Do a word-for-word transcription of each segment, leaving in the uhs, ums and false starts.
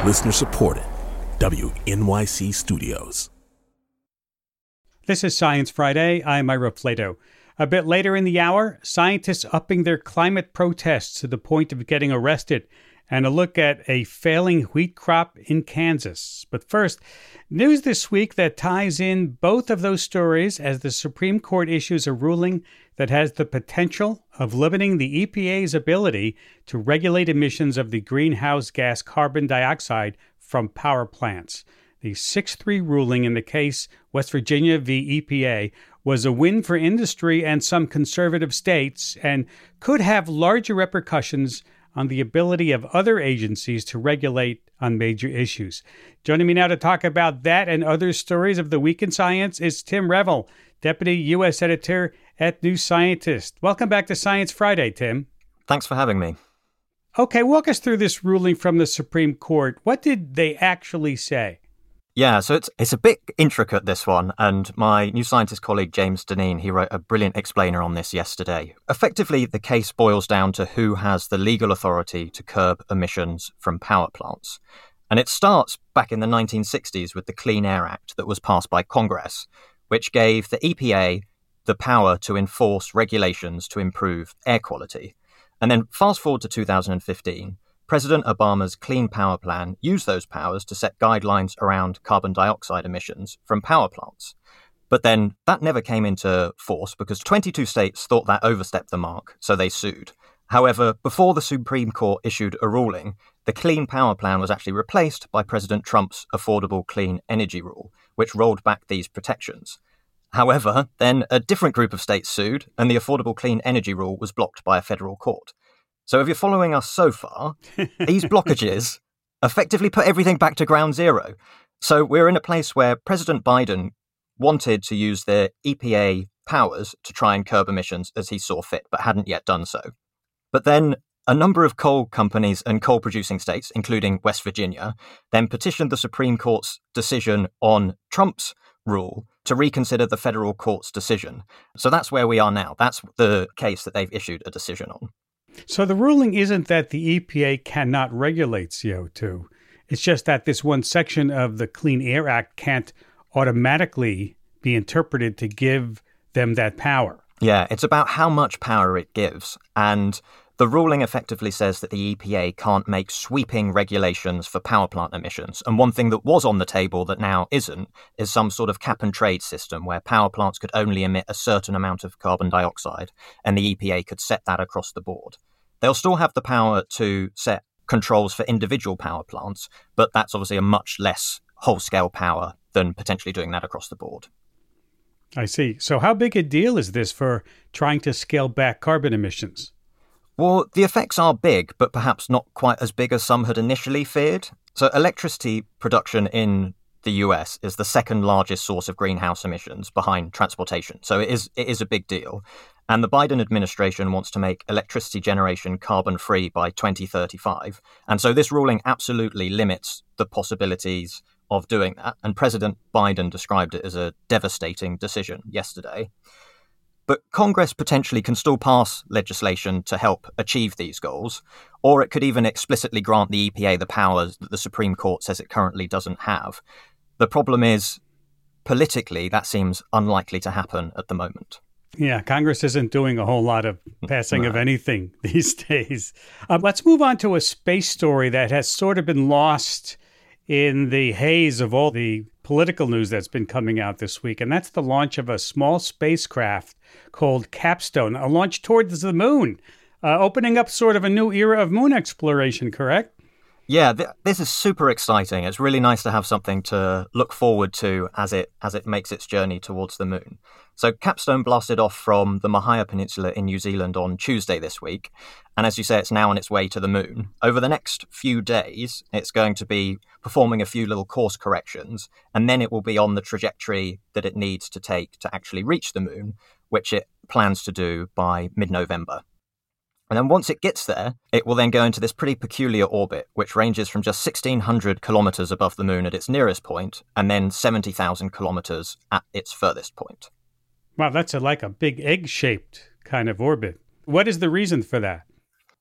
Listener supported. W N Y C Studios. This is Science Friday. I'm Ira Flato. A bit later in the hour, scientists upping their climate protests to the point of getting arrested, and a look at a failing wheat crop in Kansas. But first, news this week that ties in both of those stories as the Supreme Court issues a ruling that has the potential of limiting the E P A's ability to regulate emissions of the greenhouse gas carbon dioxide from power plants. The six three ruling in the case West Virginia v. E P A was a win for industry and some conservative states and could have larger repercussions on the ability of other agencies to regulate on major issues. Joining me now to talk about that and other stories of the week in science is Tim Revel, Deputy U S Editor at New Scientist. Welcome back to Science Friday, Tim. Thanks for having me. Okay, walk us through this ruling from the Supreme Court. What did they actually say? Yeah, so it's it's a bit intricate, this one, and my New Scientist colleague James Deneen, he wrote a brilliant explainer on this yesterday. Effectively, the case boils down to who has the legal authority to curb emissions from power plants. And it starts back in the nineteen sixties with the Clean Air Act that was passed by Congress, which gave the E P A the power to enforce regulations to improve air quality. And then fast forward to two thousand fifteen, President Obama's Clean Power Plan used those powers to set guidelines around carbon dioxide emissions from power plants. But then that never came into force because twenty-two states thought that overstepped the mark, so they sued. However, before the Supreme Court issued a ruling, the Clean Power Plan was actually replaced by President Trump's Affordable Clean Energy Rule, which rolled back these protections. However, then a different group of states sued, and the Affordable Clean Energy Rule was blocked by a federal court. So if you're following us so far, these blockages effectively put everything back to ground zero. So we're in a place where President Biden wanted to use the E P A powers to try and curb emissions as he saw fit, but hadn't yet done so. But then a number of coal companies and coal-producing states, including West Virginia, then petitioned the Supreme Court's decision on Trump's rule to reconsider the federal court's decision. So that's where we are now. That's the case that they've issued a decision on. So the ruling isn't that the E P A cannot regulate C O two. It's just that this one section of the Clean Air Act can't automatically be interpreted to give them that power. Yeah, it's about how much power it gives. And the ruling effectively says that the E P A can't make sweeping regulations for power plant emissions. And one thing that was on the table that now isn't is some sort of cap and trade system where power plants could only emit a certain amount of carbon dioxide and the E P A could set that across the board. They'll still have the power to set controls for individual power plants, but that's obviously a much less whole-scale power than potentially doing that across the board. I see. So how big a deal is this for trying to scale back carbon emissions? Well, the effects are big, but perhaps not quite as big as some had initially feared. So electricity production in the U S is the second largest source of greenhouse emissions behind transportation. So it is it is a big deal. And the Biden administration wants to make electricity generation carbon-free by twenty thirty-five. And so this ruling absolutely limits the possibilities of doing that. And President Biden described it as a devastating decision yesterday. But Congress potentially can still pass legislation to help achieve these goals, or it could even explicitly grant the E P A the powers that the Supreme Court says it currently doesn't have. The problem is, politically, that seems unlikely to happen at the moment. Yeah, Congress isn't doing a whole lot of passing No. of anything these days. Uh, let's move on to a space story that has sort of been lost in the haze of all the political news that's been coming out this week, and that's the launch of a small spacecraft called Capstone, a launch towards the moon, uh, opening up sort of a new era of moon exploration, correct? Yeah, th- this is super exciting. It's really nice to have something to look forward to as it as it makes its journey towards the moon. So Capstone blasted off from the Mahia Peninsula in New Zealand on Tuesday this week. And as you say, it's now on its way to the moon. Over the next few days, it's going to be performing a few little course corrections, and then it will be on the trajectory that it needs to take to actually reach the moon, which it plans to do by mid-November. And then once it gets there, it will then go into this pretty peculiar orbit, which ranges from just sixteen hundred kilometers above the moon at its nearest point, and then seventy thousand kilometers at its furthest point. Wow, that's a, like a big egg-shaped kind of orbit. What is the reason for that?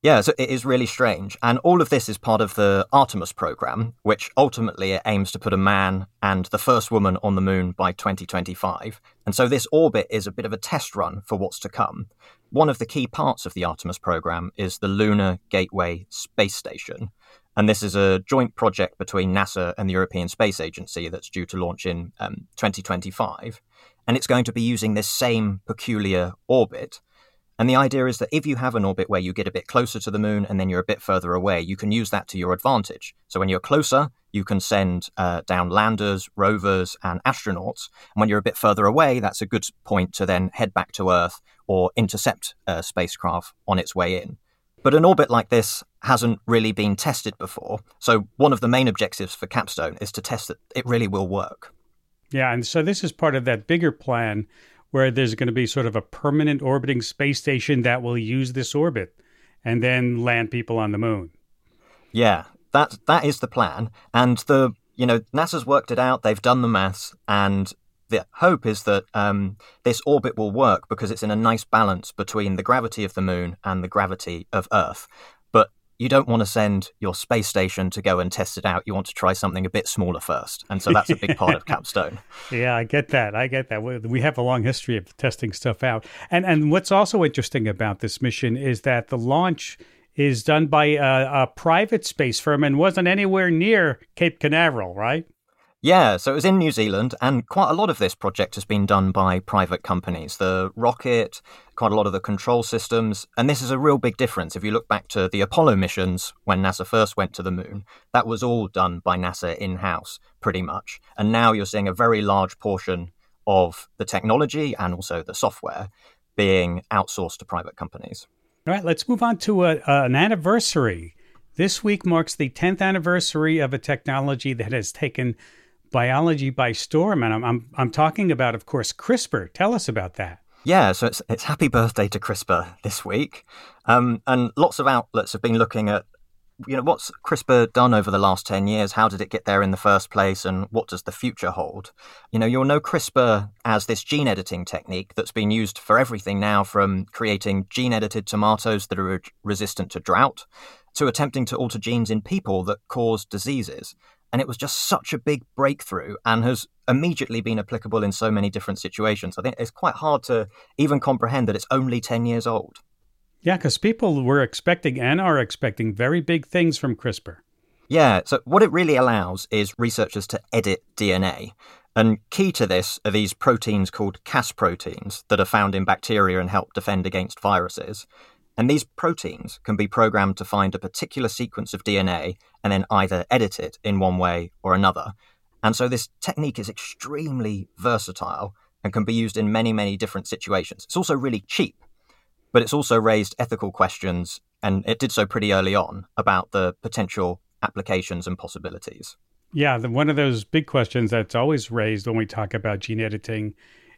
Yeah, so it is really strange. And all of this is part of the Artemis program, which ultimately it aims to put a man and the first woman on the moon by twenty twenty-five. And so this orbit is a bit of a test run for what's to come. One of the key parts of the Artemis program is the Lunar Gateway Space Station. And this is a joint project between NASA and the European Space Agency that's due to launch in um, twenty twenty-five. And it's going to be using this same peculiar orbit. And the idea is that if you have an orbit where you get a bit closer to the moon and then you're a bit further away, you can use that to your advantage. So when you're closer, you can send uh, down landers, rovers, and astronauts. And when you're a bit further away, that's a good point to then head back to Earth or intercept a spacecraft on its way in. But an orbit like this hasn't really been tested before. So one of the main objectives for Capstone is to test that it really will work. Yeah, and so this is part of that bigger plan where there's going to be sort of a permanent orbiting space station that will use this orbit and then land people on the moon. Yeah, that that is the plan. And the you know, NASA's worked it out, they've done the maths, and the hope is that um, this orbit will work because it's in a nice balance between the gravity of the moon and the gravity of Earth. But you don't want to send your space station to go and test it out. You want to try something a bit smaller first. And so that's a big part of Capstone. Yeah, I get that. I get that. We have a long history of testing stuff out. And and what's also interesting about this mission is that the launch is done by a, a private space firm and wasn't anywhere near Cape Canaveral, right? Yeah, so it was in New Zealand, and quite a lot of this project has been done by private companies. The rocket, quite a lot of the control systems, and this is a real big difference. If you look back to the Apollo missions, when NASA first went to the moon, that was all done by NASA in-house, pretty much. And now you're seeing a very large portion of the technology and also the software being outsourced to private companies. All right, let's move on to a, uh, an anniversary. This week marks the tenth anniversary of a technology that has taken biology by storm, and I'm, I'm I'm talking about, of course, CRISPR. Tell us about that. Yeah, so it's it's happy birthday to CRISPR this week, um, and lots of outlets have been looking at, you know, what's CRISPR done over the last ten years? How did it get there in the first place, and what does the future hold? You know, you'll know CRISPR as this gene editing technique that's been used for everything now, from creating gene edited tomatoes that are re- resistant to drought, to attempting to alter genes in people that cause diseases. And it was just such a big breakthrough and has immediately been applicable in so many different situations. I think it's quite hard to even comprehend that it's only ten years old. Yeah, because people were expecting and are expecting very big things from CRISPR. Yeah, so what it really allows is researchers to edit D N A. And key to this are these proteins called Cas proteins that are found in bacteria and help defend against viruses. And these proteins can be programmed to find a particular sequence of D N A and then either edit it in one way or another. And so this technique is extremely versatile and can be used in many, many different situations. It's also really cheap, but it's also raised ethical questions, and it did so pretty early on, about the potential applications and possibilities. Yeah, the, one of those big questions that's always raised when we talk about gene editing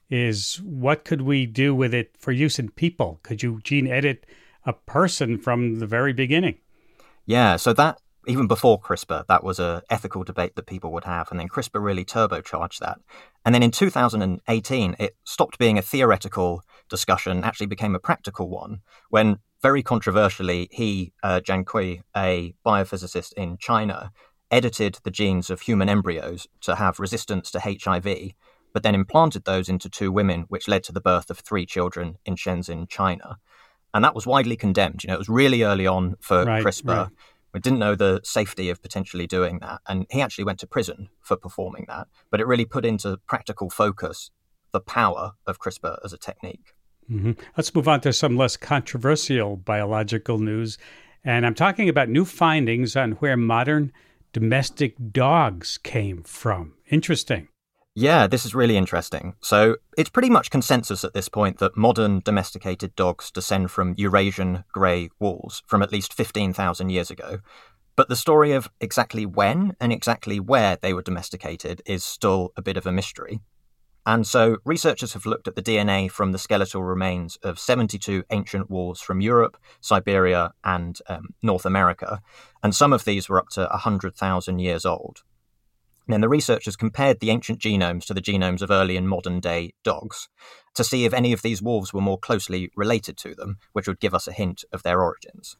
is, what could we do with it for use in people? Could you gene edit a person from the very beginning? Yeah, so that, even before CRISPR, that was an ethical debate that people would have. And then CRISPR really turbocharged that. And then in two thousand eighteen, it stopped being a theoretical discussion, actually became a practical one, when very controversially, he, uh, Jian Kui, a biophysicist in China, edited the genes of human embryos to have resistance to H I V, but then implanted those into two women, which led to the birth of three children in Shenzhen, China. And that was widely condemned. You know, it was really early on for right, CRISPR. Right. We didn't know the safety of potentially doing that. And he actually went to prison for performing that. But it really put into practical focus the power of CRISPR as a technique. Mm-hmm. Let's move on to some less controversial biological news. And I'm talking about new findings on where modern domestic dogs came from. Interesting. Yeah, this is really interesting. So it's pretty much consensus at this point that modern domesticated dogs descend from Eurasian grey wolves from at least fifteen thousand years ago. But the story of exactly when and exactly where they were domesticated is still a bit of a mystery. And so researchers have looked at the D N A from the skeletal remains of seventy-two ancient wolves from Europe, Siberia, and um, North America. And some of these were up to one hundred thousand years old. And then the researchers compared the ancient genomes to the genomes of early and modern day dogs to see if any of these wolves were more closely related to them, which would give us a hint of their origins.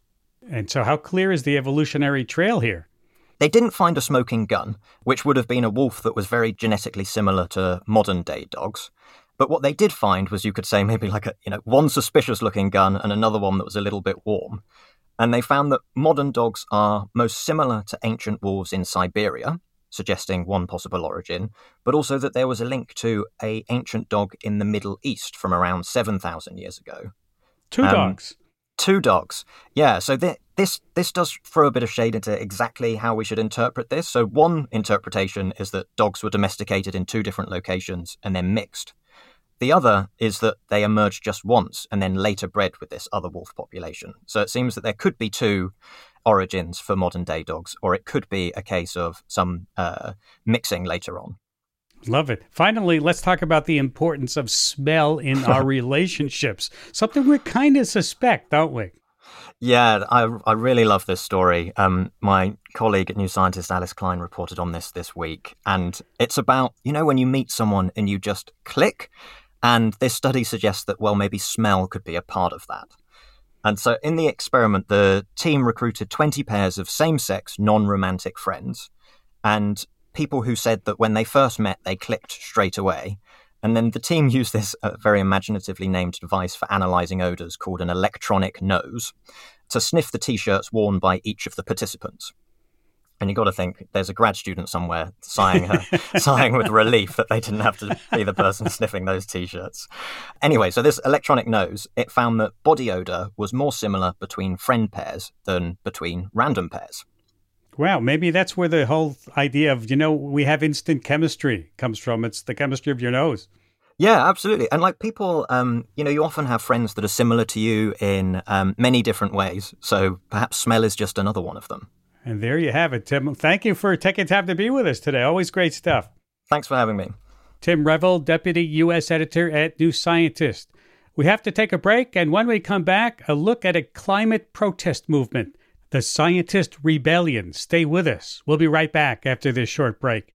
And so how clear is the evolutionary trail here? They didn't find a smoking gun, which would have been a wolf that was very genetically similar to modern-day dogs. But what they did find was, you could say, maybe like a, you know, one suspicious-looking gun and another one that was a little bit warm. And they found that modern dogs are most similar to ancient wolves in Siberia, suggesting one possible origin, but also that there was a link to an ancient dog in the Middle East from around seven thousand years ago. Two um, dogs. Two dogs. Yeah, so th- this this does throw a bit of shade into exactly how we should interpret this. So one interpretation is that dogs were domesticated in two different locations and then mixed. The other is that they emerged just once and then later bred with this other wolf population. So it seems that there could be two origins for modern-day dogs, or it could be a case of some uh, mixing later on. Love it. Finally, let's talk about the importance of smell in our relationships. Something we kind of suspect, don't we? Yeah, I I really love this story. Um, my colleague at New Scientist, Alice Klein, reported on this this week. And it's about, you know, when you meet someone and you just click. And this study suggests that, well, maybe smell could be a part of that. And so in the experiment, the team recruited twenty pairs of same-sex, non-romantic friends. And people who said that when they first met, they clicked straight away. And then the team used this uh, very imaginatively named device for analysing odours called an electronic nose to sniff the T-shirts worn by each of the participants. And you got to think, there's a grad student somewhere sighing uh, sighing with relief that they didn't have to be the person sniffing those T-shirts. Anyway, so this electronic nose, it found that body odour was more similar between friend pairs than between random pairs. Wow, maybe that's where the whole idea of, you know, we have instant chemistry comes from. It's the chemistry of your nose. Yeah, absolutely. And like people, um, you know, you often have friends that are similar to you in um, many different ways. So perhaps smell is just another one of them. And there you have it, Tim. Thank you for taking time to be with us today. Always great stuff. Thanks for having me. Tim Revel, Deputy U S Editor at New Scientist. We have to take a break, and when we come back, a look at a climate protest movement, the Scientist Rebellion. Stay with us. We'll be right back after this short break.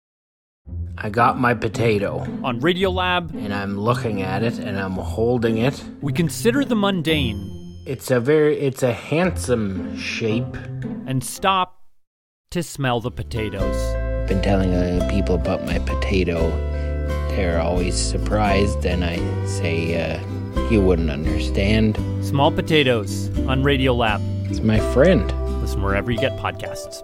I got my potato. On Radiolab, and I'm looking at it, and I'm holding it. We consider the mundane. It's a very, it's a handsome shape. And stop to smell the potatoes. I've been telling uh, people about my potato. They're always surprised, and I say, uh, you wouldn't understand. Small Potatoes on Radiolab. It's my friend. Listen wherever you get podcasts.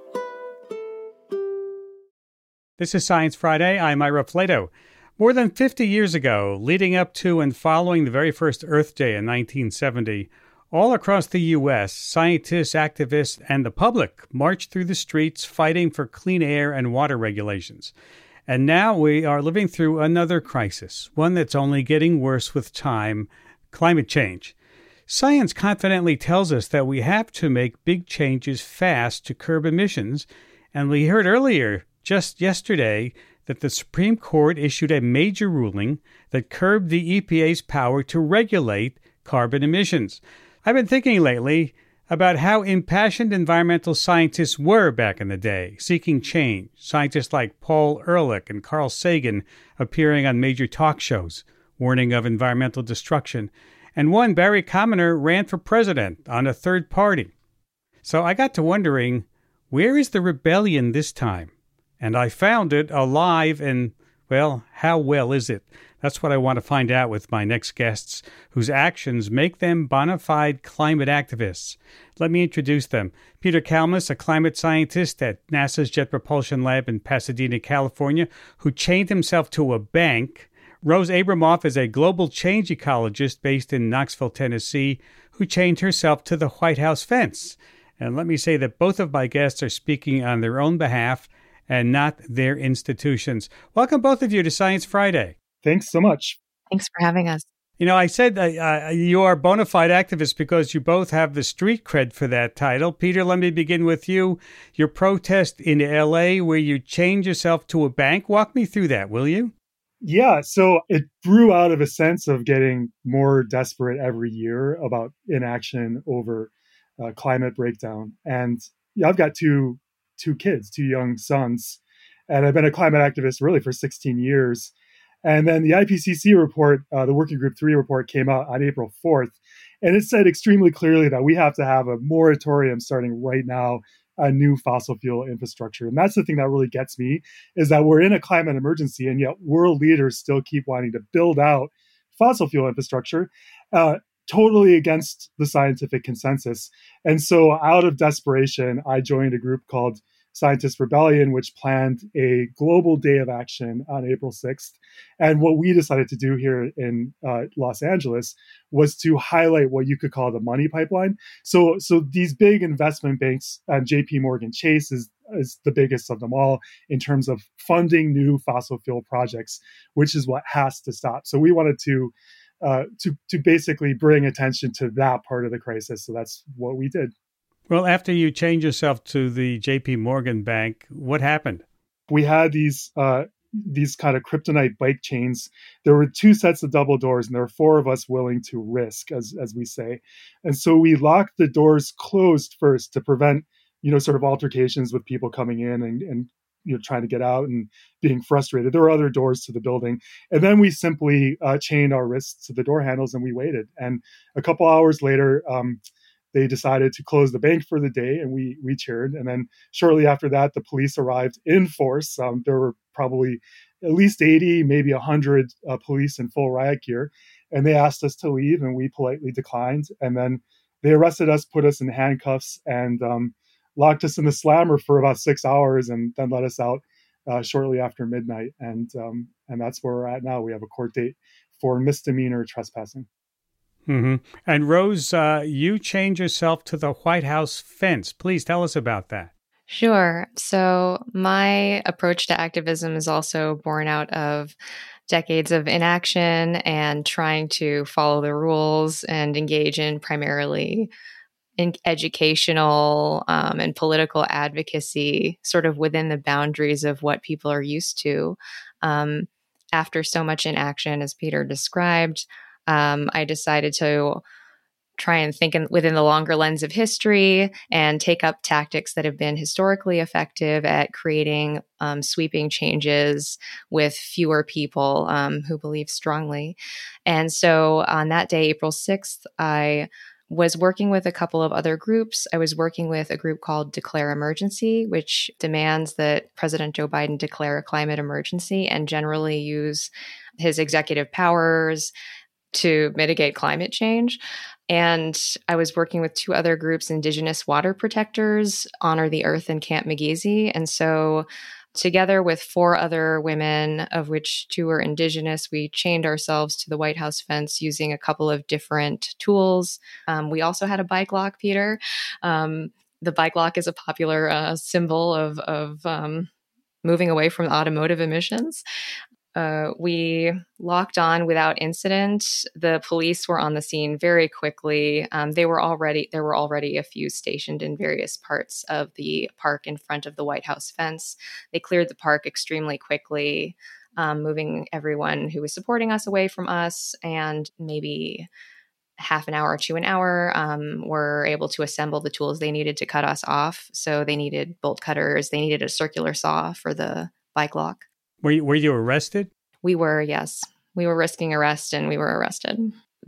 This is Science Friday. I'm Ira Flato. More than fifty years ago, leading up to and following the very first Earth Day in nineteen seventy, all across the U S, scientists, activists, and the public marched through the streets fighting for clean air and water regulations. And now we are living through another crisis, one that's only getting worse with time, climate change. Science confidently tells us that we have to make big changes fast to curb emissions, and we heard earlier, just yesterday, that the Supreme Court issued a major ruling that curbed the E P A's power to regulate carbon emissions. I've been thinking lately about how impassioned environmental scientists were back in the day, seeking change. Scientists like Paul Ehrlich and Carl Sagan appearing on major talk shows, warning of environmental destruction. And one, Barry Commoner, ran for president on a third party. So I got to wondering, where is the rebellion this time? And I found it alive and, well, how well is it? That's what I want to find out with my next guests, whose actions make them bona fide climate activists. Let me introduce them. Peter Kalmus, a climate scientist at NASA's Jet Propulsion Lab in Pasadena, California, who chained himself to a bank. Rose Abramoff is a global change ecologist based in Knoxville, Tennessee, who chained herself to the White House fence. And let me say that both of my guests are speaking on their own behalf and not their institutions. Welcome both of you to Science Friday. Thanks so much. Thanks for having us. You know, I said uh, you are bona fide activists because you both have the street cred for that title. Peter, let me begin with you. Your protest in L A where you chained yourself to a bank. Walk me through that, will you? Yeah, so it grew out of a sense of getting more desperate every year about inaction over uh, climate breakdown. And yeah, I've got two two kids, two young sons, and I've been a climate activist really for sixteen years. And then the I P C C report, uh, the Working Group three report came out on April fourth. And it said extremely clearly that we have to have a moratorium starting right now on new fossil fuel infrastructure. And that's the thing that really gets me, is that we're in a climate emergency, and yet world leaders still keep wanting to build out fossil fuel infrastructure, uh, totally against the scientific consensus. And so out of desperation, I joined a group called Scientist Rebellion, which planned a global day of action on April sixth. And what we decided to do here in uh, Los Angeles was to highlight what you could call the money pipeline. So, so these big investment banks, uh, J P Morgan Chase is, is the biggest of them all in terms of funding new fossil fuel projects, which is what has to stop. So we wanted to uh, to to basically bring attention to that part of the crisis. So that's what we did. Well, after you changed yourself to the J P Morgan Bank, what happened? We had these uh, these kind of kryptonite bike chains. There were two sets of double doors, and there were four of us willing to risk, as as we say. And so we locked the doors closed first to prevent, you know, sort of altercations with people coming in and, and you know, trying to get out and being frustrated. There were other doors to the building. And then we simply uh, chained our wrists to the door handles, and we waited. And a couple hours later, um, they decided to close the bank for the day, and we we cheered. And then shortly after that, the police arrived in force. Um, there were probably at least eighty, maybe one hundred uh, police in full riot gear. And they asked us to leave, and we politely declined. And then they arrested us, put us in handcuffs, and um, locked us in the slammer for about six hours, and then let us out uh, shortly after midnight. And um, and that's where we're at now. We have a court date for misdemeanor trespassing. Mm-hmm. And Rose, uh, you changed yourself to the White House fence. Please tell us about that. Sure. So my approach to activism is also born out of decades of inaction and trying to follow the rules and engage in primarily in educational um, and political advocacy, sort of within the boundaries of what people are used to. Um, after so much inaction, as Peter described, Um, I decided to try and think in, within the longer lens of history and take up tactics that have been historically effective at creating um, sweeping changes with fewer people um, who believe strongly. And so on that day, April sixth, I was working with a couple of other groups. I was working with a group called Declare Emergency, which demands that President Joe Biden declare a climate emergency and generally use his executive powers to mitigate climate change. And I was working with two other groups, Indigenous Water Protectors, Honor the Earth, and Camp McGeezy. And so together with four other women, of which two were Indigenous, we chained ourselves to the White House fence using a couple of different tools. Um, we also had a bike lock, Peter. Um, the bike lock is a popular uh, symbol of, of um, moving away from automotive emissions. Uh, we locked on without incident. The police were on the scene very quickly. Um, they were already there were already a few stationed in various parts of the park in front of the White House fence. They cleared the park extremely quickly, um, moving everyone who was supporting us away from us, and maybe half an hour to an hour um, were able to assemble the tools they needed to cut us off. So they needed bolt cutters. They needed a circular saw for the bike lock. Were you, were you arrested? We were, yes. We were risking arrest, and we were arrested.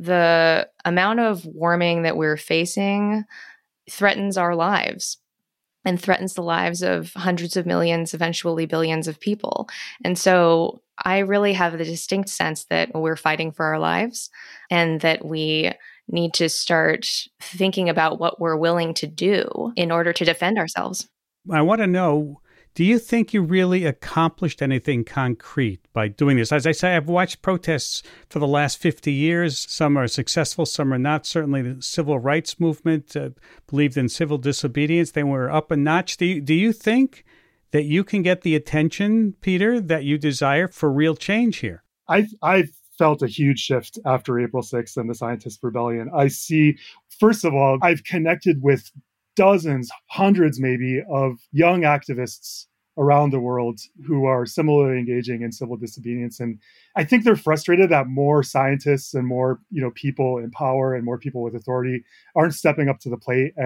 The amount of warming that we're facing threatens our lives and threatens the lives of hundreds of millions, eventually billions of people. And so I really have the distinct sense that we're fighting for our lives and that we need to start thinking about what we're willing to do in order to defend ourselves. I want to know, do you think you really accomplished anything concrete by doing this? As I say, I've watched protests for the last fifty years. Some are successful, some are not. Certainly the civil rights movement uh, believed in civil disobedience. They were up a notch. Do you, do you think that you can get the attention, Peter, that you desire for real change here? I I felt a huge shift after April sixth and the Scientist Rebellion. I see, first of all, I've connected with dozens, hundreds maybe, of young activists around the world who are similarly engaging in civil disobedience. And I think they're frustrated that more scientists and more, you know, people in power and more people with authority aren't stepping up to the plate and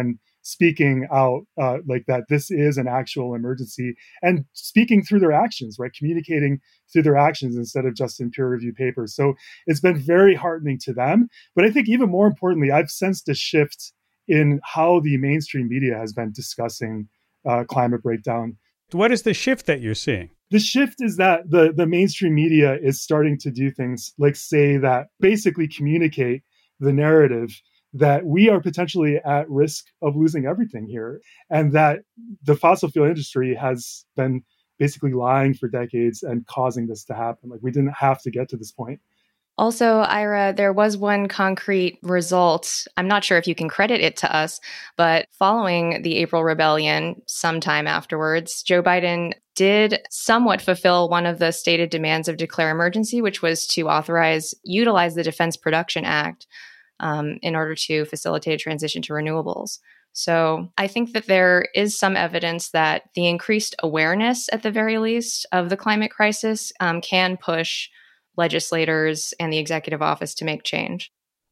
speaking out uh, like that this is an actual emergency and speaking through their actions, right? Communicating through their actions instead of just in peer-reviewed papers. So it's been very heartening to them. But I think even more importantly, I've sensed a shift in how the mainstream media has been discussing uh, climate breakdown. What is the shift that you're seeing? The shift is that the, the mainstream media is starting to do things like say that basically communicate the narrative that we are potentially at risk of losing everything here, and that the fossil fuel industry has been basically lying for decades and causing this to happen. Like, we didn't have to get to this point. Also, Ira, there was one concrete result. I'm not sure if you can credit it to us, but following the April rebellion, sometime afterwards, Joe Biden did somewhat fulfill one of the stated demands of declare emergency, which was to authorize, utilize the Defense Production Act um, in order to facilitate a transition to renewables. So I think that there is some evidence that the increased awareness, at the very least, of the climate crisis um, can push legislators and the executive office to make change.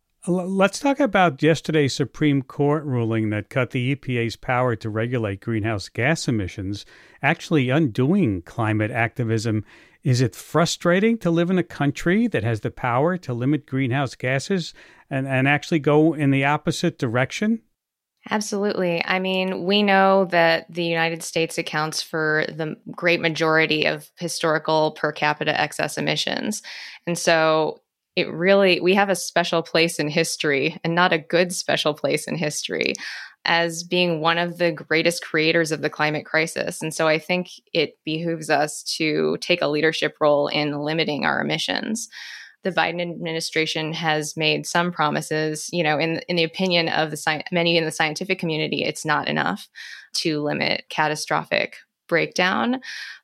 Let's talk about yesterday's Supreme Court ruling that cut the E P A's power to regulate greenhouse gas emissions, actually undoing climate activism. Is it frustrating to live in a country that has the power to limit greenhouse gases and, and actually go in the opposite direction? Absolutely. I mean, we know that the United States accounts for the great majority of historical per capita excess emissions. And so it really, we have a special place in history, and not a good special place in history, as being one of the greatest creators of the climate crisis. And so I think it behooves us to take a leadership role in limiting our emissions. The Biden administration has made some promises, you know, in in the opinion of the sci- many in the scientific community, it's not enough to limit catastrophic breakdown.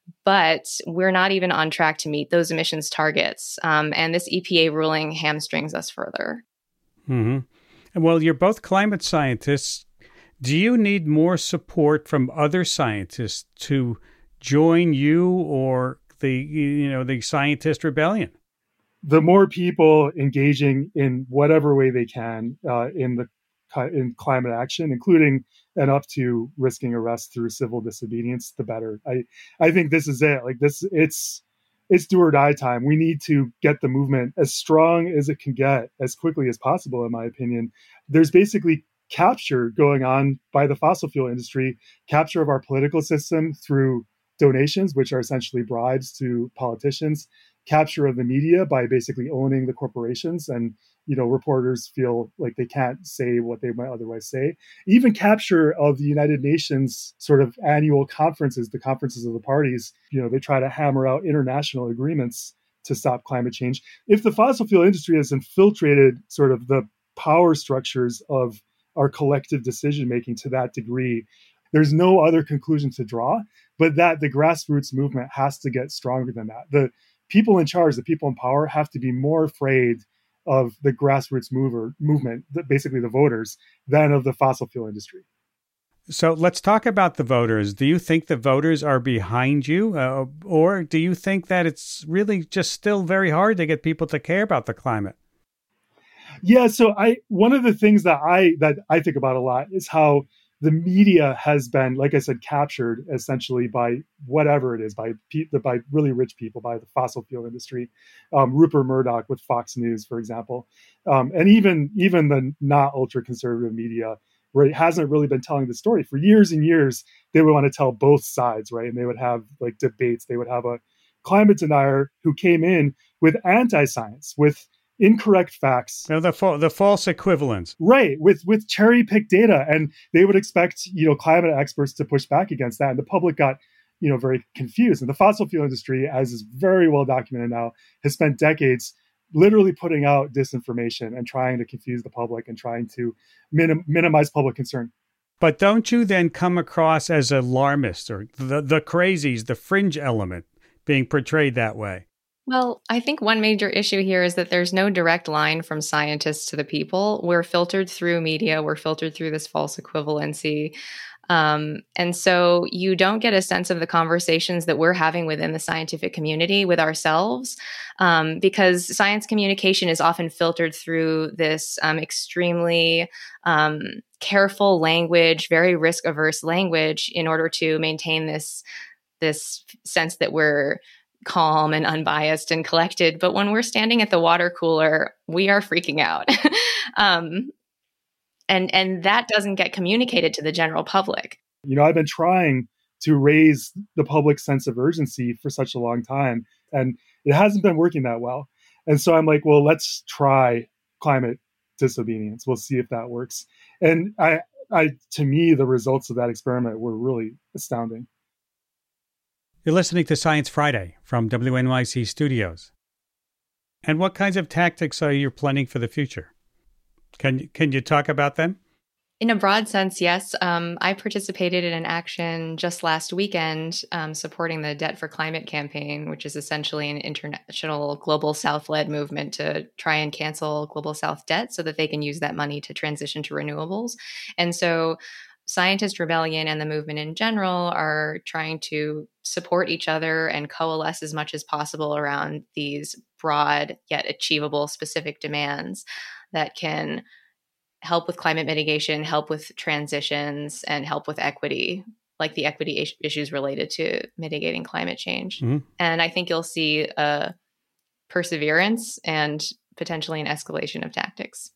But we're not even on track to meet those emissions targets. Um, and this E P A ruling hamstrings us further. Mm-hmm. Well, you're both climate scientists. Do you need more support from other scientists to join you or the, you know, the scientist rebellion? The more people engaging in whatever way they can uh, in the in climate action, including and up to risking arrest through civil disobedience, the better. I I think this is it. Like this, it's it's do or die time. We need to get the movement as strong as it can get as quickly as possible. In my opinion, there's basically capture going on by the fossil fuel industry, capture of our political system through donations, which are essentially bribes to politicians, capture of the media by basically owning the corporations, and you know reporters feel like they can't say what they might otherwise say. Even capture of the United Nations sort of annual conferences, the conferences of the parties. You know, they try to hammer out international agreements to stop climate change. If the fossil fuel industry has infiltrated sort of the power structures of our collective decision making to that degree, there's no other conclusion to draw but that the grassroots movement has to get stronger than that. The people in charge, the people in power, have to be more afraid of the grassroots mover movement, basically the voters, than of the fossil fuel industry. So let's talk about the voters. Do you think the voters are behind you, uh, or do you think that it's really just still very hard to get people to care about the climate? Yeah, so I one of the things that I that I think about a lot is how the media has been, like I said, captured essentially by whatever it is, by by really rich people, by the fossil fuel industry. Um, Rupert Murdoch with Fox News, for example, um, and even even the not ultra conservative media, where it hasn't really been telling the story for years and years. They would want to tell both sides, right? And they would have like debates. They would have a climate denier who came in with anti-science, with incorrect facts. No, the fa- the false equivalents. Right, with with cherry-picked data. And they would expect, you know, climate experts to push back against that. And the public got, you know, very confused. And the fossil fuel industry, as is very well documented now, has spent decades literally putting out disinformation and trying to confuse the public and trying to minim- minimize public concern. But don't you then come across as alarmist or the, the crazies, the fringe element being portrayed that way? Well, I think one major issue here is that there's no direct line from scientists to the people. We're filtered through media, we're filtered through this false equivalency. Um, and so you don't get a sense of the conversations that we're having within the scientific community with ourselves, um, because science communication is often filtered through this um, extremely um, careful language, very risk averse language in order to maintain this, this sense that we're calm and unbiased and collected. But when we're standing at the water cooler, we are freaking out. um, And and that doesn't get communicated to the general public. You know, I've been trying to raise the public sense of urgency for such a long time, and it hasn't been working that well. And so I'm like, well, let's try climate disobedience. We'll see if that works. And I, I, to me, the results of that experiment were really astounding. You're listening to Science Friday from W N Y C Studios. And what kinds of tactics are you planning for the future? Can can you talk about them? In a broad sense, yes. Um, I participated in an action just last weekend um, supporting the Debt for Climate campaign, which is essentially an international global South-led movement to try and cancel global South debt so that they can use that money to transition to renewables. And so Scientist Rebellion and the movement in general are trying to support each other and coalesce as much as possible around these broad yet achievable specific demands that can help with climate mitigation, help with transitions, and help with equity, like the equity is- issues related to mitigating climate change. Mm-hmm. And I think you'll see a perseverance and potentially an escalation of tactics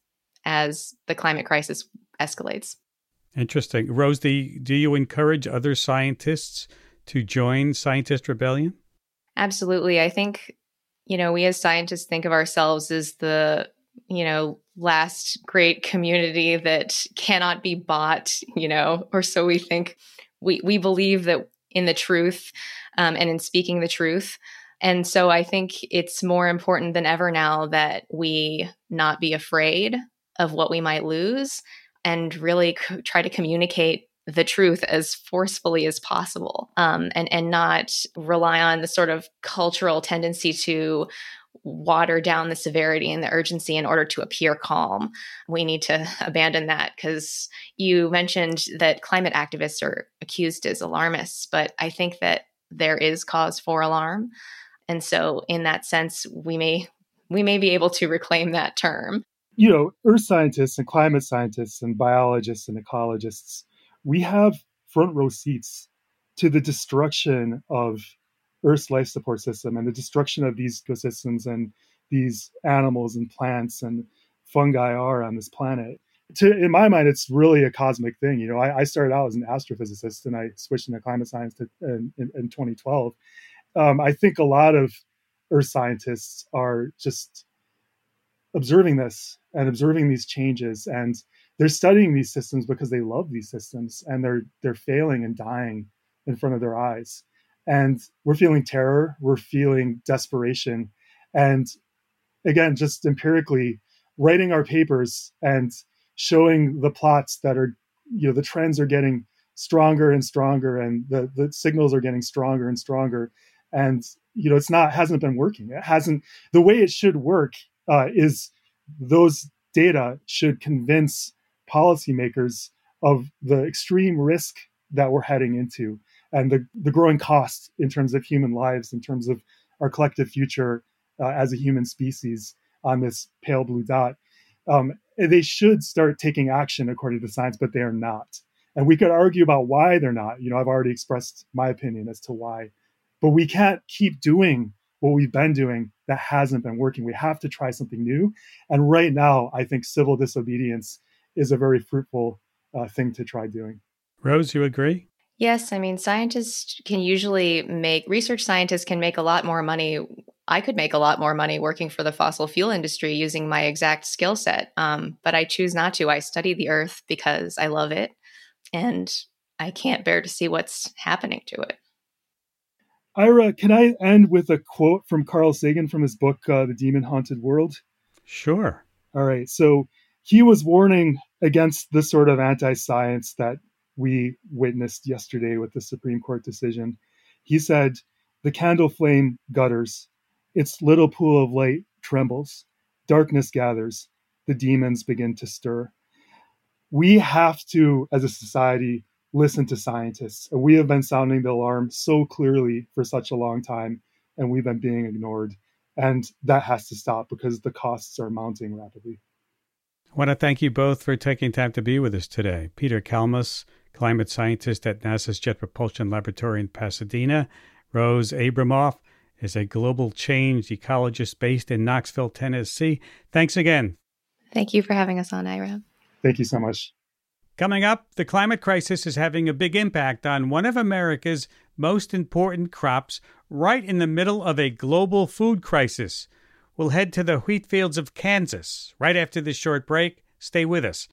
as the climate crisis escalates. Interesting. Rose, the, do you encourage other scientists to join Scientist Rebellion? Absolutely. I think, you know, we as scientists think of ourselves as the, you know, last great community that cannot be bought, you know, or so we think. We we believe that in the truth um, and in speaking the truth. And so I think it's more important than ever now that we not be afraid of what we might lose and really co- try to communicate the truth as forcefully as possible, um, and, and not rely on the sort of cultural tendency to water down the severity and the urgency in order to appear calm. We need to abandon that, because you mentioned that climate activists are accused as alarmists, but I think that there is cause for alarm. And so in that sense, we may we may be able to reclaim that term. You know, earth scientists and climate scientists and biologists and ecologists, we have front row seats to the destruction of Earth's life support system and the destruction of these ecosystems and these animals and plants and fungi are on this planet. To, in my mind, it's really a cosmic thing. You know, I, I started out as an astrophysicist and I switched into climate science to, in, in, in twenty twelve. Um, I think a lot of Earth scientists are just observing this and observing these changes, and they're studying these systems because they love these systems, and they're they're failing and dying in front of their eyes. And we're feeling terror, we're feeling desperation, and again, just empirically writing our papers and showing the plots that are, you know, the trends are getting stronger and stronger, and the the signals are getting stronger and stronger, and you know, it's not hasn't been working. It hasn't. The way it should work uh, is those data should convince policymakers of the extreme risk that we're heading into and the, the growing cost in terms of human lives, in terms of our collective future uh, as a human species on this pale blue dot. Um, they should start taking action according to science, but they are not. And we could argue about why they're not. You know, I've already expressed my opinion as to why. But we can't keep doing what we've been doing that hasn't been working. We have to try something new. And right now, I think civil disobedience is a very fruitful uh, thing to try doing. Rose, you agree? Yes. I mean, scientists can usually make, research scientists can make a lot more money. I could make a lot more money working for the fossil fuel industry using my exact skill set. Um, but I choose not to. I study the earth because I love it. And I can't bear to see what's happening to it. Ira, can I end with a quote from Carl Sagan from his book, uh, The Demon Haunted World? Sure. All right. So he was warning against the sort of anti-science that we witnessed yesterday with the Supreme Court decision. He said, the candle flame gutters, Its little pool of light trembles. Darkness gathers. The demons begin to stir. We have to, as a society, listen to scientists. And we have been sounding the alarm so clearly for such a long time, and we've been being ignored. And that has to stop because the costs are mounting rapidly. I want to thank you both for taking time to be with us today. Peter Kalmus, climate scientist at NASA's Jet Propulsion Laboratory in Pasadena. Rose Abramoff is a global change ecologist based in Knoxville, Tennessee. Thanks again. Thank you for having us on, Ira. Thank you so much. Coming up, the climate crisis is having a big impact on one of America's most important crops right in the middle of a global food crisis. We'll head to the wheat fields of Kansas right after this short break. Stay with us.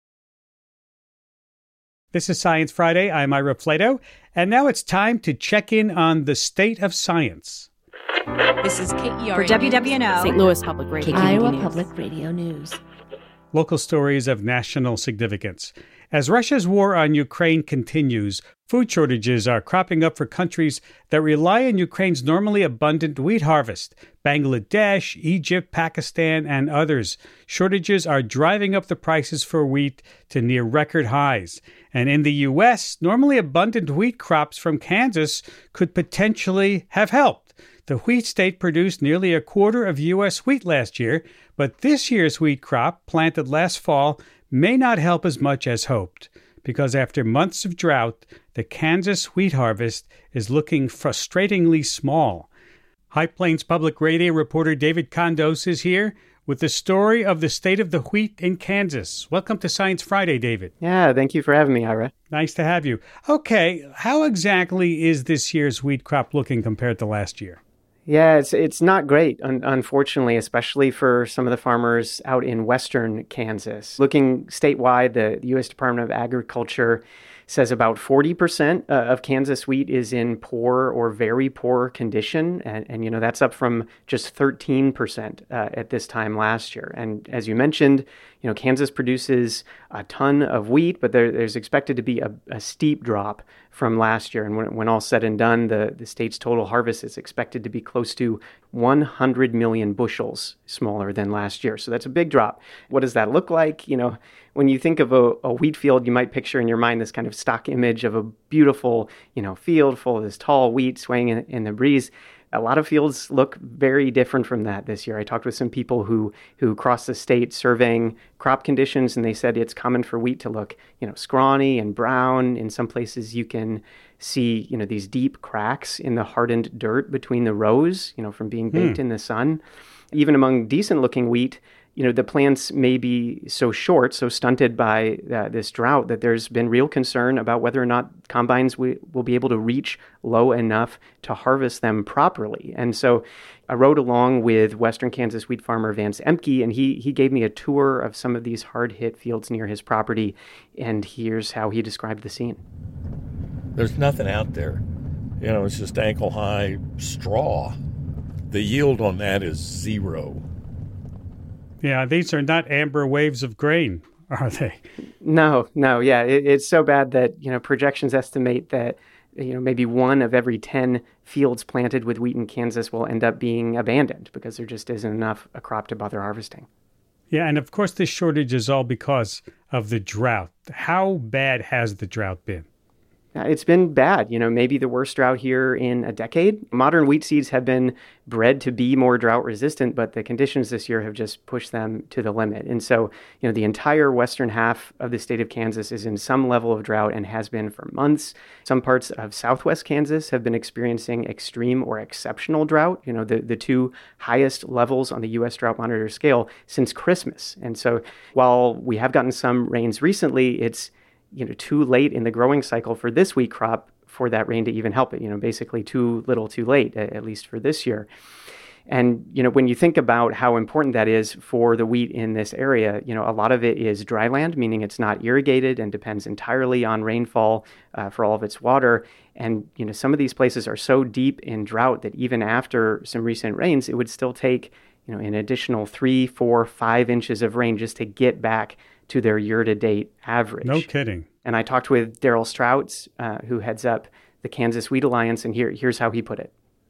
This is Science Friday. I'm Ira Flato, and now it's time to check in on the state of science. This is K E R for W W N O, Saint Louis Public Radio, Iowa News. Public Radio News. Local stories of national significance. As Russia's war on Ukraine continues, food shortages are cropping up for countries that rely on Ukraine's normally abundant wheat harvest. Bangladesh, Egypt, Pakistan, and others. Shortages are driving up the prices for wheat to near record highs. And in the U S, normally abundant wheat crops from Kansas could potentially have helped. The wheat state produced nearly a quarter of U S wheat last year, but this year's wheat crop, planted last fall, may not help as much as hoped, because after months of drought, the Kansas wheat harvest is looking frustratingly small. High Plains Public Radio reporter David Condos is here with the story of the state of the wheat in Kansas. Welcome to Science Friday, David. Yeah, thank you for having me, Ira. Nice to have you. Okay, how exactly is this year's wheat crop looking compared to last year? Yeah, it's it's not great, un- unfortunately, especially for some of the farmers out in western Kansas. Looking statewide, the U S Department of Agriculture says about forty percent uh, of Kansas wheat is in poor or very poor condition. And, and you know, that's up from just thirteen percent uh, at this time last year. And as you mentioned, you know, Kansas produces a ton of wheat, but there, there's expected to be a, a steep drop from last year. And when, when all said and done, the, the state's total harvest is expected to be close to one hundred million bushels smaller than last year. So that's a big drop. What does that look like? You know, when you think of a, a wheat field, you might picture in your mind this kind of stock image of a beautiful, you know, field full of this tall wheat swaying in, in the breeze. A lot of fields look very different from that this year. I talked with some people who who crossed the state surveying crop conditions, and they said it's common for wheat to look, you know, scrawny and brown. In some places, you can see, you know, these deep cracks in the hardened dirt between the rows, you know, from being baked hmm. in the sun. Even among decent-looking wheat, you know, the plants may be so short, so stunted by uh, this drought that there's been real concern about whether or not combines we, will be able to reach low enough to harvest them properly. And so I rode along with Western Kansas wheat farmer Vance Emke, and he he gave me a tour of some of these hard-hit fields near his property, and here's how he described the scene. There's nothing out there. You know, it's just ankle-high straw. The yield on that is zero. Yeah, these are not amber waves of grain, are they? No, no, yeah. It, it's so bad that, you know, projections estimate that, you know, maybe one of every ten fields planted with wheat in Kansas will end up being abandoned because there just isn't enough a crop to bother harvesting. Yeah, and of course this shortage is all because of the drought. How bad has the drought been? It's been bad, you know, maybe the worst drought here in a decade. Modern wheat seeds have been bred to be more drought resistant, but the conditions this year have just pushed them to the limit. And so, you know, the entire western half of the state of Kansas is in some level of drought and has been for months. Some parts of southwest Kansas have been experiencing extreme or exceptional drought, you know, the, the two highest levels on the U S Drought Monitor scale since Christmas. And so while we have gotten some rains recently, it's you know, too late in the growing cycle for this wheat crop for that rain to even help it, you know, basically too little too late, at least for this year. And, you know, when you think about how important that is for the wheat in this area, you know, a lot of it is dry land, meaning it's not irrigated and depends entirely on rainfall uh, for all of its water. And, you know, some of these places are so deep in drought that even after some recent rains, it would still take, you know, an additional three, four, five inches of rain just to get back to their year-to-date average. No kidding. And I talked with Daryl Strouts, uh, who heads up the Kansas Wheat Alliance, and here, here's how he put it.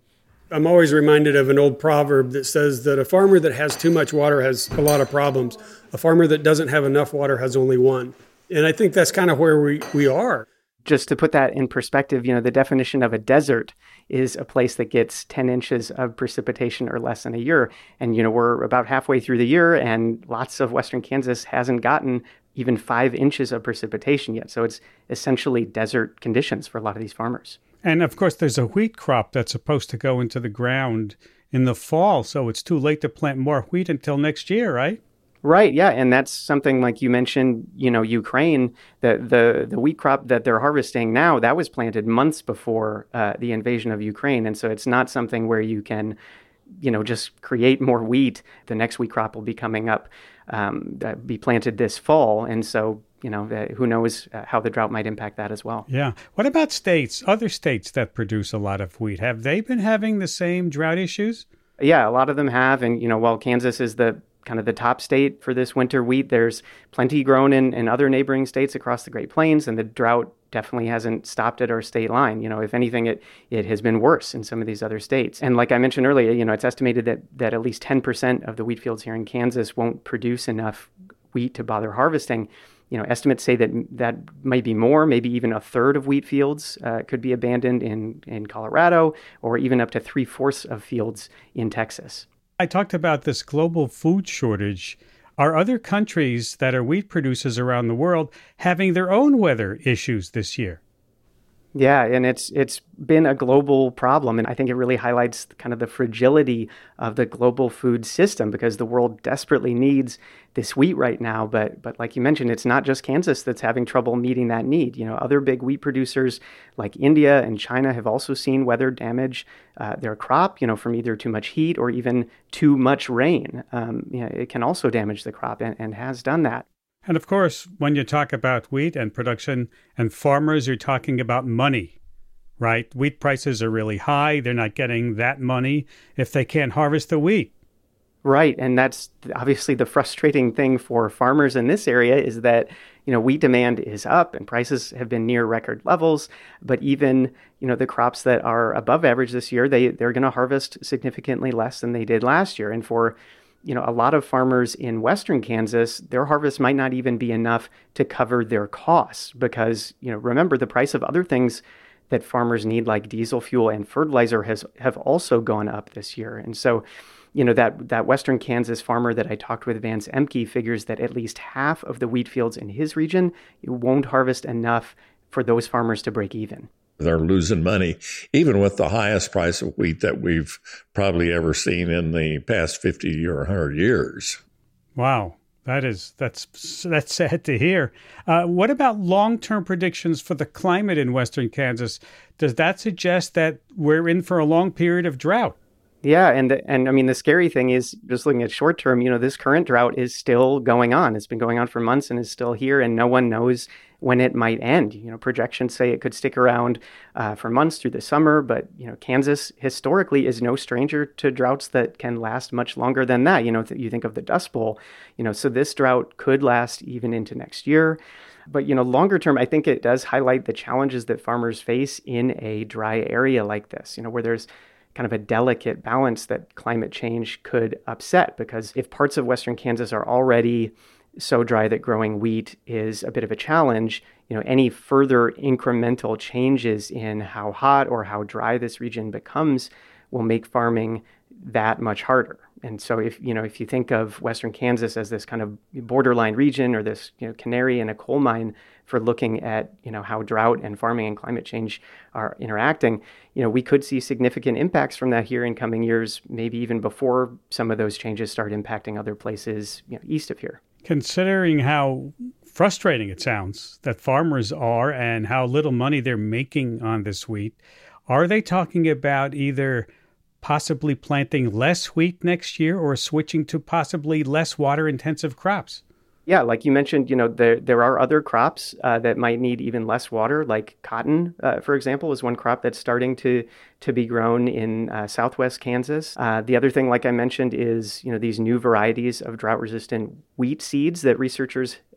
I'm always reminded of an old proverb that says that a farmer that has too much water has a lot of problems. A farmer that doesn't have enough water has only one. And I think that's kind of where we, we are. Just to put that in perspective, you know, the definition of a desert is a place that gets ten inches of precipitation or less in a year. And, you know, we're about halfway through the year and lots of Western Kansas hasn't gotten even five inches of precipitation yet. So it's essentially desert conditions for a lot of these farmers. And of course, there's a wheat crop that's supposed to go into the ground in the fall. So it's too late to plant more wheat until next year, right? Right. Yeah. And that's something like you mentioned, you know, Ukraine, the the, the wheat crop that they're harvesting now, that was planted months before uh, the invasion of Ukraine. And so it's not something where you can, you know, just create more wheat. The next wheat crop will be coming up, um, that be planted this fall. And so, you know, uh, who knows uh, how the drought might impact that as well. Yeah. What about states, other states that produce a lot of wheat? Have they been having the same drought issues? Yeah, a lot of them have. And, you know, while Kansas is the kind of the top state for this winter wheat, there's plenty grown in, in other neighboring states across the Great Plains, and the drought definitely hasn't stopped at our state line. You know, if anything, it it has been worse in some of these other states. And like I mentioned earlier, you know, it's estimated that that at least ten percent of the wheat fields here in Kansas won't produce enough wheat to bother harvesting. You know, estimates say that that might be more, maybe even a third of wheat fields uh, could be abandoned in, in Colorado, or even up to three-fourths of fields in Texas. I talked about this global food shortage. Are other countries that are wheat producers around the world having their own weather issues this year? Yeah, and it's it's been a global problem, and I think it really highlights kind of the fragility of the global food system, because the world desperately needs this wheat right now. But but like you mentioned, it's not just Kansas that's having trouble meeting that need. You know, other big wheat producers like India and China have also seen weather damage uh, their crop. You know, from either too much heat or even too much rain. Um, you know, it can also damage the crop, and, and has done that. And of course, when you talk about wheat and production and farmers, you're talking about money, right? Wheat prices are really high. They're not getting that money if they can't harvest the wheat. Right. And that's obviously the frustrating thing for farmers in this area, is that, you know, wheat demand is up and prices have been near record levels. But even, you know, the crops that are above average this year, they, they're going to harvest significantly less than they did last year. And for you know, a lot of farmers in Western Kansas, their harvest might not even be enough to cover their costs, because, you know, remember, the price of other things that farmers need, like diesel fuel and fertilizer, has have also gone up this year. And so, you know, that that Western Kansas farmer that I talked with, Vance Emke, figures that at least half of the wheat fields in his region won't harvest enough for those farmers to break even. They're losing money, even with the highest price of wheat that we've probably ever seen in the past fifty or one hundred years. Wow, that is that's that's sad to hear. Uh, what about long-term predictions for the climate in Western Kansas? Does that suggest that we're in for a long period of drought? Yeah, and and I mean, the scary thing is, just looking at short term, you know, this current drought is still going on. It's been going on for months and is still here, and no one knows when it might end. You know, projections say it could stick around uh, for months through the summer, but, you know, Kansas historically is no stranger to droughts that can last much longer than that. You know, th- you think of the Dust Bowl, you know, so this drought could last even into next year. But, you know, longer term, I think it does highlight the challenges that farmers face in a dry area like this, you know, where there's kind of a delicate balance that climate change could upset. Because if parts of Western Kansas are already so dry that growing wheat is a bit of a challenge, you know, any further incremental changes in how hot or how dry this region becomes will make farming that much harder. And so if, you know, if you think of Western Kansas as this kind of borderline region, or this, you know, canary in a coal mine for looking at, you know, how drought and farming and climate change are interacting, you know, we could see significant impacts from that here in coming years, maybe even before some of those changes start impacting other places, you know, east of here. Considering how frustrating it sounds that farmers are and how little money they're making on this wheat, are they talking about either possibly planting less wheat next year or switching to possibly less water-intensive crops? Yeah, like you mentioned, you know, there there are other crops uh, that might need even less water, like cotton, uh, for example, is one crop that's starting to to be grown in uh, southwest Kansas. Uh, the other thing, like I mentioned, is, you know, these new varieties of drought-resistant wheat seeds that researchers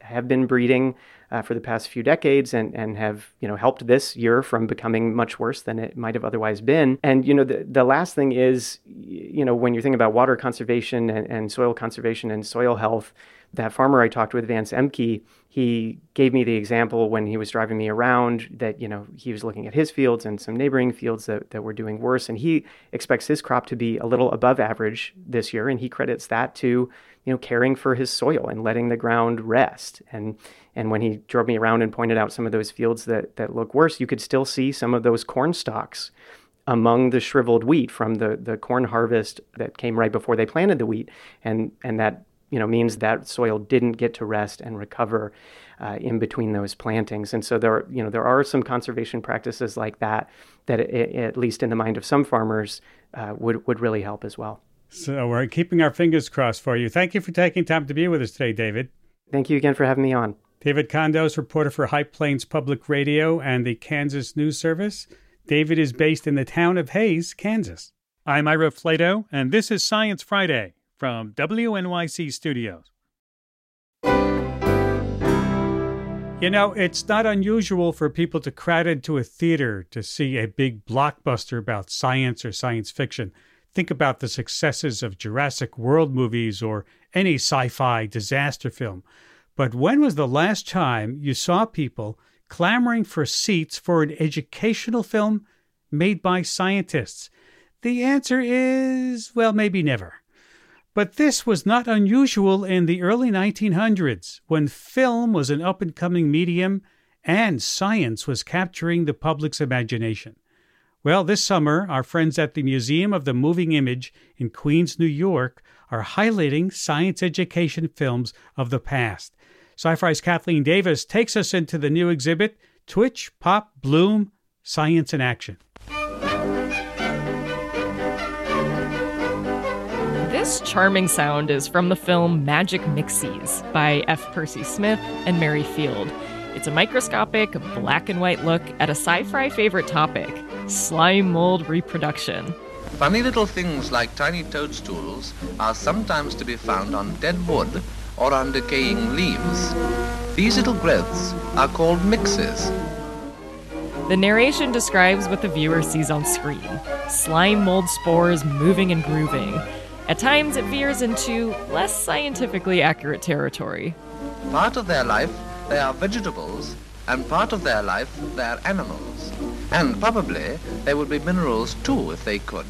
have been breeding uh, for the past few decades and, and have, you know, helped this year from becoming much worse than it might have otherwise been. And, you know, the, the last thing is, you know, when you're thinking about water conservation and, and soil conservation and soil health, that farmer I talked with, Vance Emke, he gave me the example when he was driving me around that, you know, he was looking at his fields and some neighboring fields that, that were doing worse. And he expects his crop to be a little above average this year. And he credits that to, you know, caring for his soil and letting the ground rest. And and when he drove me around and pointed out some of those fields that, that look worse, you could still see some of those corn stalks among the shriveled wheat from the, the corn harvest that came right before they planted the wheat. And, and that you know, means that soil didn't get to rest and recover uh, in between those plantings. And so there, are, you know, there are some conservation practices like that that, it, at least in the mind of some farmers, uh, would would really help as well. So we're keeping our fingers crossed for you. Thank you for taking time to be with us today, David. Thank you again for having me on. David Condos, reporter for High Plains Public Radio and the Kansas News Service. David is based in the town of Hays, Kansas. I'm Ira Flato, and this is Science Friday from W N Y C Studios. You know, it's not unusual for people to crowd into a theater to see a big blockbuster about science or science fiction. Think about the successes of Jurassic World movies or any sci-fi disaster film. But when was the last time you saw people clamoring for seats for an educational film made by scientists? The answer is, well, maybe never. But this was not unusual in the early nineteen hundreds, when film was an up-and-coming medium and science was capturing the public's imagination. Well, this summer, our friends at the Museum of the Moving Image in Queens, New York, are highlighting science education films of the past. Sci-Fi's Kathleen Davis takes us into the new exhibit, Twitch, Pop, Bloom, Science in Action. This charming sound is from the film Magic Mixies by F. Percy Smith and Mary Field. It's a microscopic, black and white look at a sci-fi favorite topic, slime mold reproduction. Funny little things like tiny toadstools are sometimes to be found on dead wood or on decaying leaves. These little growths are called mixies. The narration describes what the viewer sees on screen. Slime mold spores moving and grooving. At times, it veers into less scientifically accurate territory. Part of their life, they are vegetables, and part of their life, they are animals. And probably, they would be minerals too, if they could.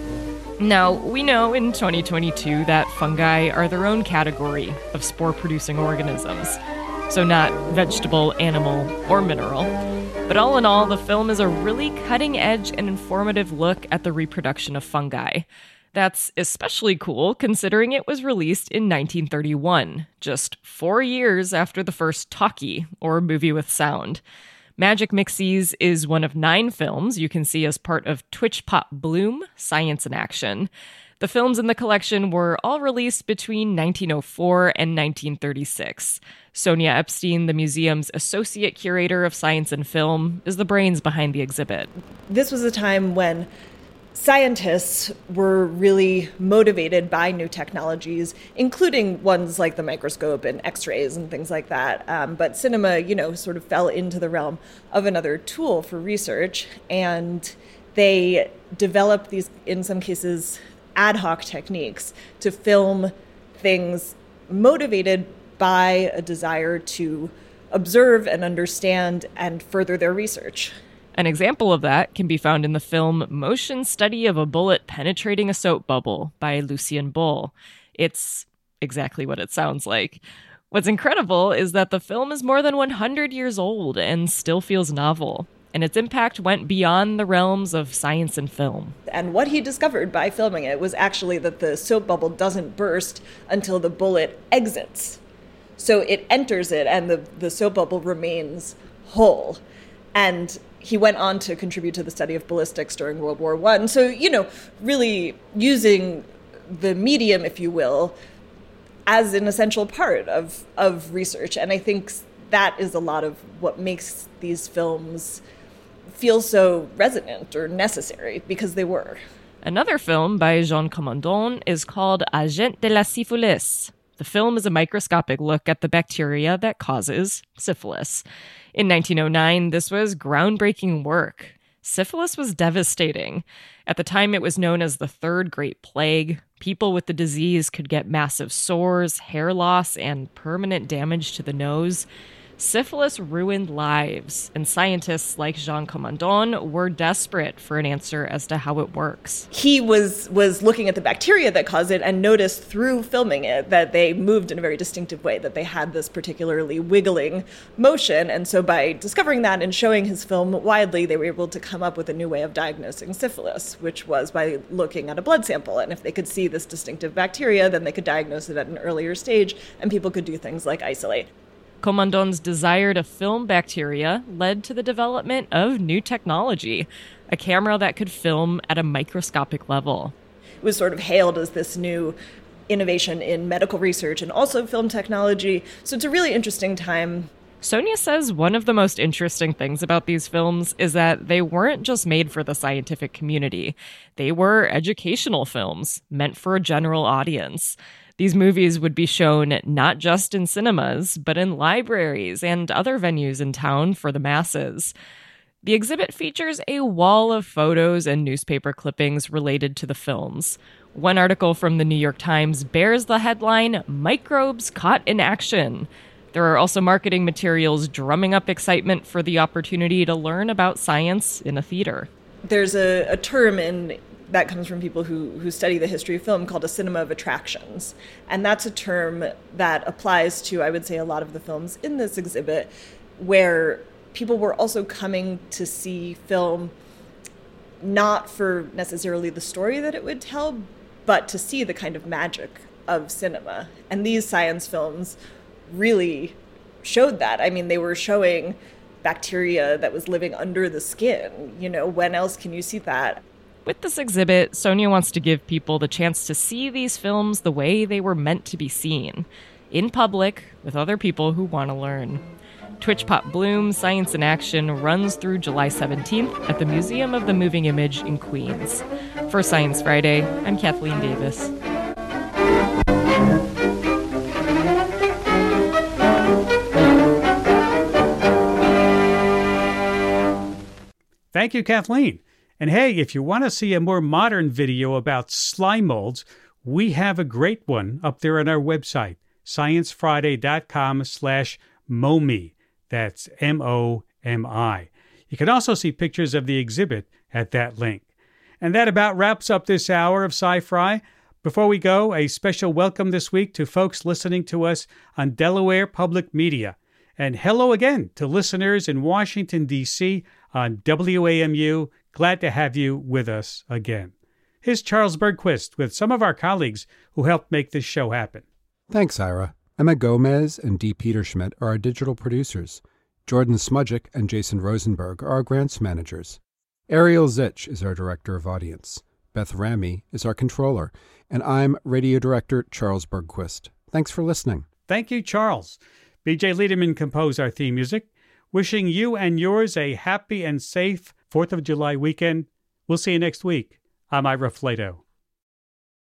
Now, we know in twenty twenty-two that fungi are their own category of spore-producing organisms. So not vegetable, animal, or mineral. But all in all, the film is a really cutting-edge and informative look at the reproduction of fungi. That's especially cool considering it was released in nineteen thirty-one, just four years after the first talkie, or movie with sound. Magic Mixies is one of nine films you can see as part of Twitch Pop Bloom, Science in Action. The films in the collection were all released between nineteen oh four and nineteen thirty-six. Sonia Epstein, the museum's associate curator of science and film, is the brains behind the exhibit. This was a time when scientists were really motivated by new technologies, including ones like the microscope and x-rays and things like that. Um, but cinema, you know, sort of fell into the realm of another tool for research. And they developed these, in some cases, ad hoc techniques to film things motivated by a desire to observe and understand and further their research. An example of that can be found in the film Motion Study of a Bullet Penetrating a Soap Bubble by Lucien Bull. It's exactly what it sounds like. What's incredible is that the film is more than one hundred years old and still feels novel, and its impact went beyond the realms of science and film. And what he discovered by filming it was actually that the soap bubble doesn't burst until the bullet exits. So it enters it and the, the soap bubble remains whole. And he went on to contribute to the study of ballistics during World War One. So, you know, really using the medium, if you will, as an essential part of, of research. And I think that is a lot of what makes these films feel so resonant or necessary, because they were. Another film by Jean Comandon is called Agent de la Syphilis. The film is a microscopic look at the bacteria that causes syphilis. In nineteen oh nine, this was groundbreaking work. Syphilis was devastating. At the time, it was known as the Third Great Plague. People with the disease could get massive sores, hair loss, and permanent damage to the nose. Syphilis ruined lives, and scientists like Jean Comandon were desperate for an answer as to how it works. He was was looking at the bacteria that caused it and noticed through filming it that they moved in a very distinctive way, that they had this particularly wiggling motion. And so by discovering that and showing his film widely, they were able to come up with a new way of diagnosing syphilis, which was by looking at a blood sample. And if they could see this distinctive bacteria, then they could diagnose it at an earlier stage, and people could do things like isolate. Comandon's desire to film bacteria led to the development of new technology, a camera that could film at a microscopic level. It was sort of hailed as this new innovation in medical research and also film technology, so it's a really interesting time. Sonia says one of the most interesting things about these films is that they weren't just made for the scientific community. They were educational films, meant for a general audience. These movies would be shown not just in cinemas, but in libraries and other venues in town for the masses. The exhibit features a wall of photos and newspaper clippings related to the films. One article from the New York Times bears the headline, "Microbes Caught in Action." There are also marketing materials drumming up excitement for the opportunity to learn about science in a theater. There's a, a term in that comes from people who, who study the history of film called a cinema of attractions. And that's a term that applies to, I would say, a lot of the films in this exhibit, where people were also coming to see film not for necessarily the story that it would tell, but to see the kind of magic of cinema. And these science films really showed that. I mean, they were showing bacteria that was living under the skin. You know, when else can you see that? With this exhibit, Sonia wants to give people the chance to see these films the way they were meant to be seen, in public, with other people who want to learn. Twitch Pop Bloom Science in Action runs through July seventeenth at the Museum of the Moving Image in Queens. For Science Friday, I'm Kathleen Davis. Thank you, Kathleen. And hey, if you want to see a more modern video about slime molds, we have a great one up there on our website, sciencefriday.com slash momi. That's M O M I. You can also see pictures of the exhibit at that link. And that about wraps up this hour of Sci-Fri. Before we go, a special welcome this week to folks listening to us on Delaware Public Media. And hello again to listeners in Washington, D C on W A M U. Glad to have you with us again. Here's Charles Bergquist with some of our colleagues who helped make this show happen. Thanks, Ira. Emma Gomez and Dee Peterschmidt are our digital producers. Jordan Smudgick and Jason Rosenberg are our grants managers. Ariel Zitch is our director of audience. Beth Ramy is our controller. And I'm radio director Charles Bergquist. Thanks for listening. Thank you, Charles. B J Liederman composed our theme music. Wishing you and yours a happy and safe fourth of July weekend. We'll see you next week. I'm Ira Flato.